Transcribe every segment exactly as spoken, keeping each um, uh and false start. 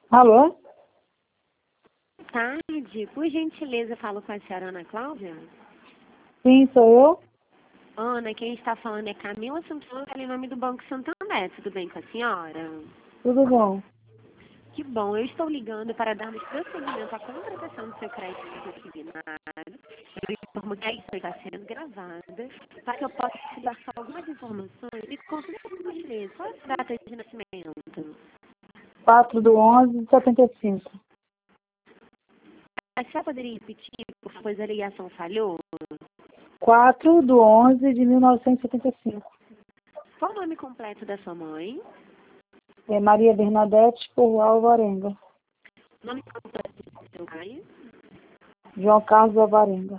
Alô? Boa tarde. Por gentileza, falo com a senhora Ana Cláudia? Sim, sou eu. Ana, quem está falando é Camila Santana, em nome do Banco Santander. Tudo bem com a senhora? Tudo bom? Que bom. Eu estou ligando para darmos prosseguimento à contratação do seu crédito consignado. Eu informo que a isso está sendo gravada para que eu possa te dar só algumas informações e confirme por gentileza. Qual é a sua data de nascimento? quatro do onze de setenta e cinco. A senhora poderia repetir, pois a ligação falhou? quatro do onze de mil novecentos e setenta e cinco. Qual o nome completo da sua mãe? É Maria Bernadette por Alvarenga. Nome completo do seu pai? João Carlos Alvarenga.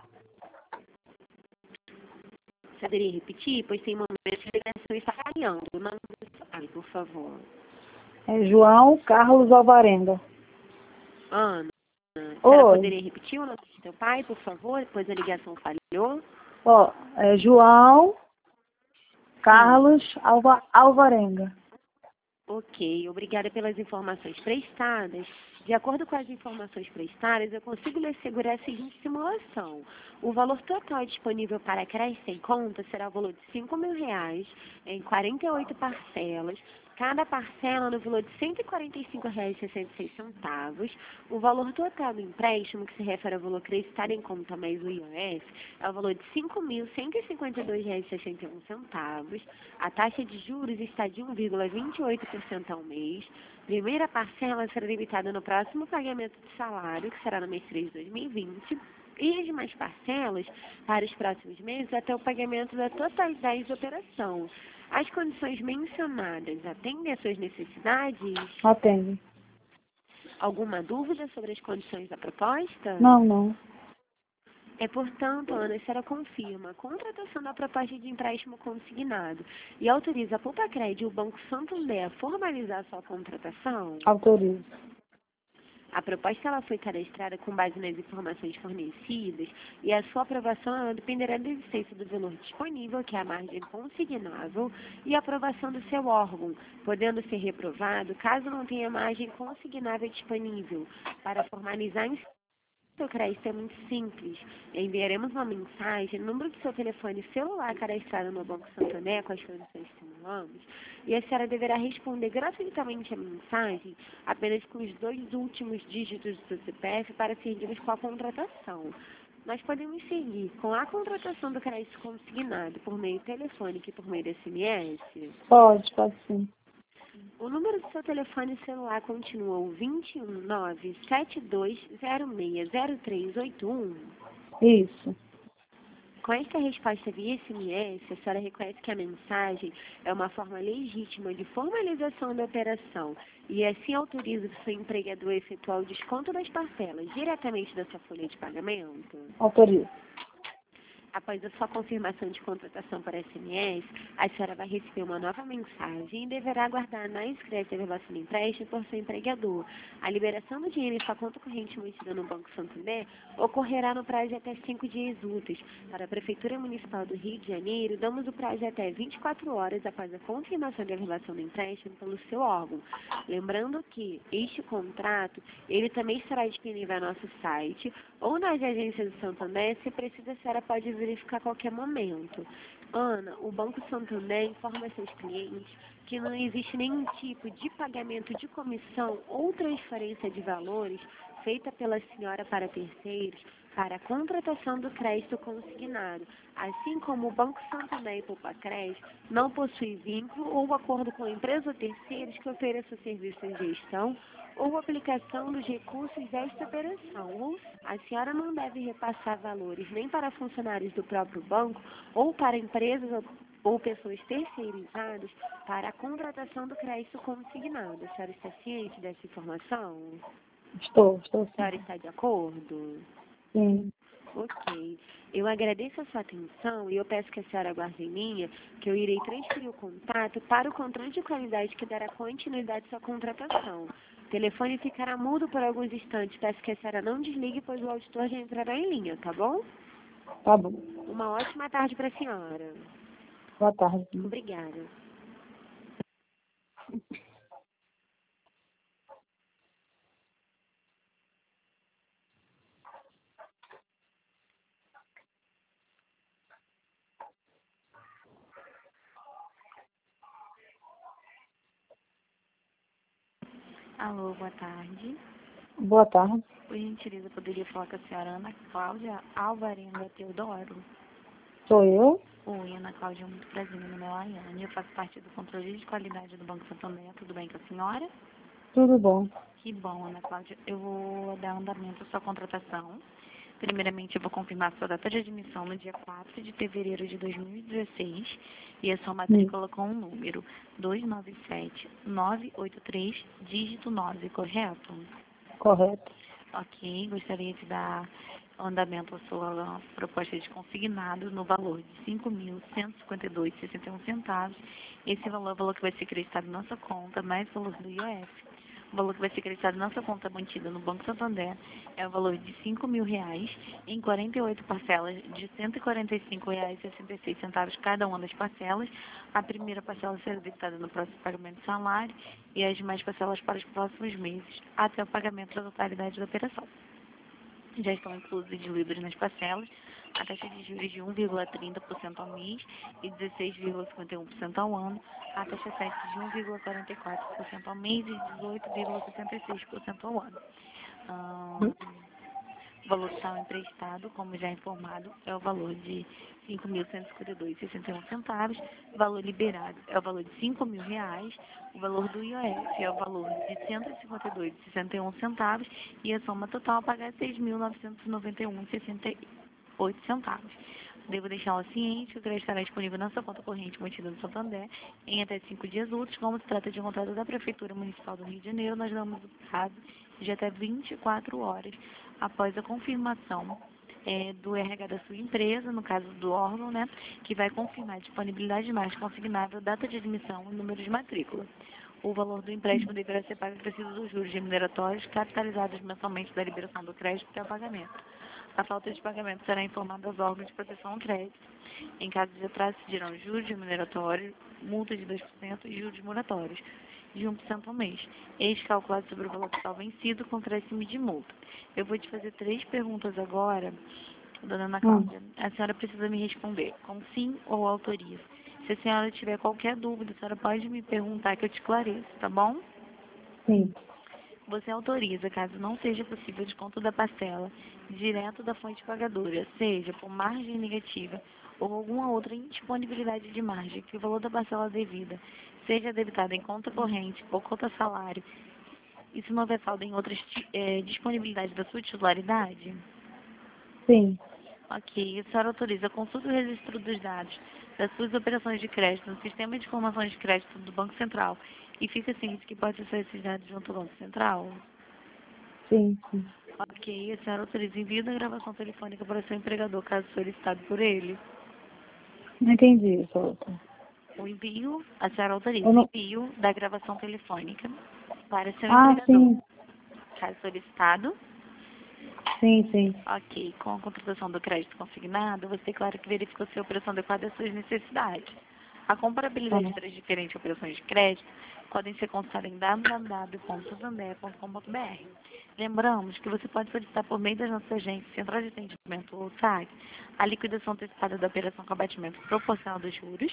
Você poderia repetir? Pois tem momentos que a ligação está falhando. O nome do seu pai, por favor. É João Carlos Alvarenga. Ana, a senhora Oi. poderia repetir o nome do seu pai, por favor? Depois a ligação falhou. Ó, é João Carlos Alva, Alvarenga. Ok, obrigada pelas informações prestadas. De acordo com as informações prestadas, eu consigo lhe assegurar a seguinte simulação. O valor total disponível para crédito em conta será o valor de cinco mil reais em quarenta e oito parcelas, cada parcela no valor de cento e quarenta e cinco reais e sessenta e seis centavos. O valor total do empréstimo, que se refere ao valor acreditado em conta mais o I O F, é o valor de cinco mil cento e cinquenta e dois reais e sessenta e um centavos. A taxa de juros está de um vírgula vinte e oito por cento ao mês. Primeira parcela será debitada no próximo pagamento de salário, que será no mês três de dois mil e vinte, e as demais parcelas para os próximos meses até o pagamento da totalidade da operação. As condições mencionadas atendem às suas necessidades? Atende. Alguma dúvida sobre as condições da proposta? Não, não. É, portanto, Ana, a senhora confirma a contratação da proposta de empréstimo consignado e autoriza a Pulpacred e o Banco Santander a formalizar a sua contratação? Autorizo. A proposta ela foi cadastrada com base nas informações fornecidas e a sua aprovação ela dependerá da existência do valor disponível, que é a margem consignável, e a aprovação do seu órgão, podendo ser reprovado caso não tenha margem consignável disponível. Para formalizar o seu crédito é muito simples. Enviaremos uma mensagem no número do seu telefone celular cadastrado no Banco Santander com as condições que simulamos, e a senhora deverá responder gratuitamente a mensagem apenas com os dois últimos dígitos do seu C P F para seguirmos com a contratação. Nós podemos seguir com a contratação do crédito consignado por meio telefônico e por meio de S M S? Pode, pode sim. O número do seu telefone celular continua o dois um nove sete dois zero seis zero três oito um. Isso. Com esta resposta via S M S, a senhora reconhece que a mensagem é uma forma legítima de formalização da operação e assim autoriza o seu empregador a efetuar o desconto das parcelas diretamente da sua folha de pagamento? Autorizo. Após a sua confirmação de contratação por S M S, a senhora vai receber uma nova mensagem e deverá aguardar na inscrição da revelação do empréstimo por seu empregador. A liberação do dinheiro em sua conta corrente mantida no Banco Santander ocorrerá no prazo de até cinco dias úteis. Para a Prefeitura Municipal do Rio de Janeiro, damos o prazo de até vinte e quatro horas após a confirmação da revelação do empréstimo pelo seu órgão. Lembrando que este contrato, ele também estará disponível no nosso site ou nas agências do Santander. Se precisa, a senhora pode verificar a qualquer momento. Ana, o Banco Santander informa seus clientes que não existe nenhum tipo de pagamento de comissão ou transferência de valores feita pela senhora para terceiros para a contratação do crédito consignado, assim como o Banco Santander e Pulpacred não possuem vínculo ou acordo com empresas ou terceiros que ofereçam serviços de gestão ou aplicação dos recursos desta operação. Ou a senhora não deve repassar valores nem para funcionários do próprio banco ou para empresas ou, ou pessoas terceirizadas para a contratação do crédito consignado. A senhora está ciente dessa informação? Estou, estou A senhora sim. está de acordo? Sim. Ok. Eu agradeço a sua atenção e eu peço que a senhora aguarde em linha, que eu irei transferir o contato para o controle de qualidade que dará continuidade à sua contratação. O telefone ficará mudo por alguns instantes. Peço que a senhora não desligue, pois o auditor já entrará em linha, tá bom? Tá bom. Uma ótima tarde para a senhora. Boa tarde. Obrigada. Alô, boa tarde. Boa tarde. Por gentileza, poderia falar com a senhora Ana Cláudia Alvarenga Teodoro? Sou eu? Oi, Ana Cláudia, muito prazer, meu nome é Laiane, eu faço parte do controle de qualidade do Banco Santander, tudo bem com a senhora? Tudo bom. Que bom, Ana Cláudia, eu vou dar andamento à sua contratação. Primeiramente, eu vou confirmar sua data de admissão no dia quatro de fevereiro de dois mil e dezesseis e a sua matrícula com o número dois nove sete nove oito três, dígito nove, correto? Correto. Ok, gostaria de dar andamento à sua proposta de consignado no valor de cinco mil cento e cinquenta e dois reais e sessenta e um centavos. Esse valor é o valor que vai ser acreditado na sua conta, mais o valor do I O F. O valor que vai ser acreditado na sua conta mantida no Banco Santander é o valor de cinco mil reais em quarenta e oito parcelas de cento e quarenta e cinco reais e sessenta e seis centavos cada uma das parcelas. A primeira parcela será debitada no próximo pagamento de salário e as demais parcelas para os próximos meses, até o pagamento da totalidade da operação. Já estão inclusos e diluídos nas parcelas a taxa de juros de um vírgula trinta por cento ao mês e dezesseis vírgula cinquenta e um por cento ao ano, a taxa sete de um vírgula quarenta e quatro por cento ao mês e dezoito vírgula sessenta e seis por cento ao ano. Ahn, o valor total emprestado, como já informado, é o valor de cinco mil cento e cinquenta e dois reais e sessenta e um centavos, o valor liberado é o valor de cinco mil reais, o valor do I O F é o valor de cento e cinquenta e dois reais e sessenta e um centavos e a soma total a pagar é seis mil novecentos e noventa e um reais e sessenta e oito centavos. Devo deixá-la ciente que o crédito estará disponível na sua conta corrente mantida no Santander em até cinco dias úteis. Como se trata de um contrato da Prefeitura Municipal do Rio de Janeiro, nós damos o prazo de até vinte e quatro horas após a confirmação é, do R H da sua empresa, no caso do órgão, né, que vai confirmar a disponibilidade de margem consignável, data de admissão e número de matrícula. O valor do empréstimo deverá ser pago acrescido dos juros remuneratórios capitalizados mensalmente da liberação do crédito até o pagamento. A falta de pagamento será informada aos órgãos de proteção ao crédito. Em caso de atraso, dirão juros remuneratórios, multa de dois por cento e juros moratórios de um por cento ao mês. Eles calculados sobre o valor total vencido com crescimento de multa. Eu vou te fazer três perguntas agora, dona Ana Cláudia. Hum. A senhora precisa me responder com sim ou autoriza. Se a senhora tiver qualquer dúvida, a senhora pode me perguntar que eu te esclareço, tá bom? Sim. Você autoriza, caso não seja possível o desconto da parcela direto da fonte pagadora, seja por margem negativa ou alguma outra indisponibilidade de margem, que o valor da parcela devida seja debitado em conta corrente ou conta salário, e se não houver saldo em outras eh, disponibilidades da sua titularidade? Sim. Ok. A senhora autoriza a consulta e registro dos dados das suas operações de crédito no sistema de informações de crédito do Banco Central e fica ciente que pode ser esses dados junto ao Banco Central? Sim, sim. Ok. A senhora autoriza envio da gravação telefônica para o seu empregador, caso solicitado por ele? Não entendi isso, outra. O envio, a senhora autoriza Eu o não... envio da gravação telefônica para seu Ah, empregador, sim. caso solicitado? Sim, sim. Ok. Com a contratação do crédito consignado, você declara que verificou se a operação adequada às suas necessidades. A Tá comparabilidade bom. das diferentes operações de crédito podem ser consultadas em w w w ponto santander ponto com ponto b r. Lembramos que você pode solicitar por meio das nossas agências, Central de Atendimento ou S A C, a liquidação antecipada da operação com abatimento proporcional dos juros,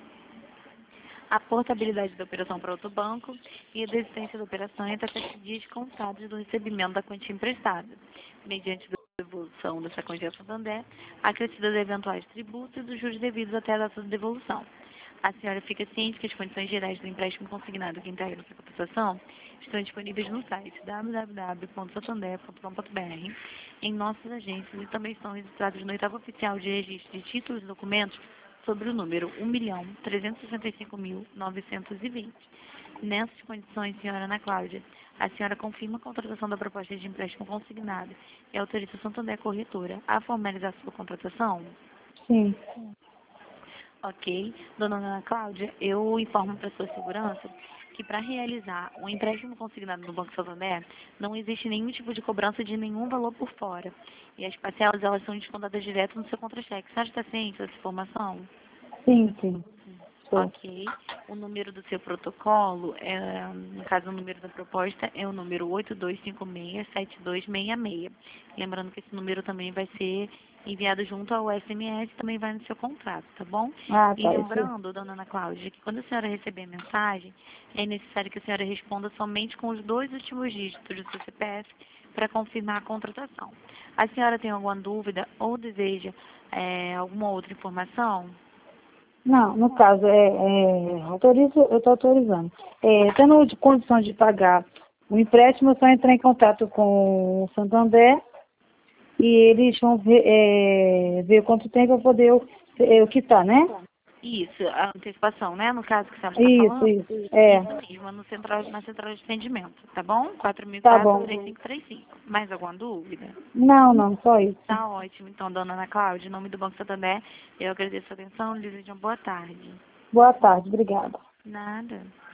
a portabilidade da operação para outro banco e a desistência da operação em até sete dias contados do recebimento da quantia emprestada, mediante a devolução dessa quantia a Santander, acrescida de eventuais tributos e dos juros devidos até a data de devolução. A senhora fica ciente que as condições gerais do empréstimo consignado que integra essa compensação estão disponíveis no site w w w ponto santander ponto com ponto b r, em nossas agências, e também estão registrados no oitavo oficial de registro de títulos e documentos sobre o número um milhão trezentos e sessenta e cinco mil novecentos e vinte. Nessas condições, senhora Ana Cláudia, a senhora confirma a contratação da proposta de empréstimo consignado e autoriza a Santander Corretora a formalizar sua contratação? Sim. Ok. Dona Ana Cláudia, eu informo para sua segurança que para realizar um empréstimo consignado no Banco Santander, não existe nenhum tipo de cobrança de nenhum valor por fora. E as parcelas, elas são descontadas direto no seu contra-cheque. Você está ciente dessa informação? Sim, sim. Sou. Ok. O número do seu protocolo, é, no caso, o número da proposta é o número oito dois cinco seis, sete dois seis seis. Lembrando que esse número também vai ser enviado junto ao S M S, também vai no seu contrato, tá bom? Ah, E tá. lembrando, dona Ana Cláudia, que quando a senhora receber a mensagem, é necessário que a senhora responda somente com os dois últimos dígitos do seu C P F para confirmar a contratação. A senhora tem alguma dúvida ou deseja é, alguma outra informação? Não, no caso, é, é, autorizo, eu estou autorizando. É, tendo de condições de pagar o empréstimo, é só entrar em contato com o Santander e eles vão ver, é, ver quanto tempo eu poder eu, eu quitar, né? Isso, a antecipação, né? No caso que a senhora está Isso, falando? isso. É, Isso mesmo, no central, na central de atendimento, tá bom? quatro mil e tá quatro, bom. três cinco três cinco. Mais alguma dúvida? Não, não, só isso. Tá ótimo. Então, dona Ana Cláudia, em nome do Banco Santander, eu agradeço a atenção. Lhe desejo uma boa tarde. Boa tarde, obrigada. Nada.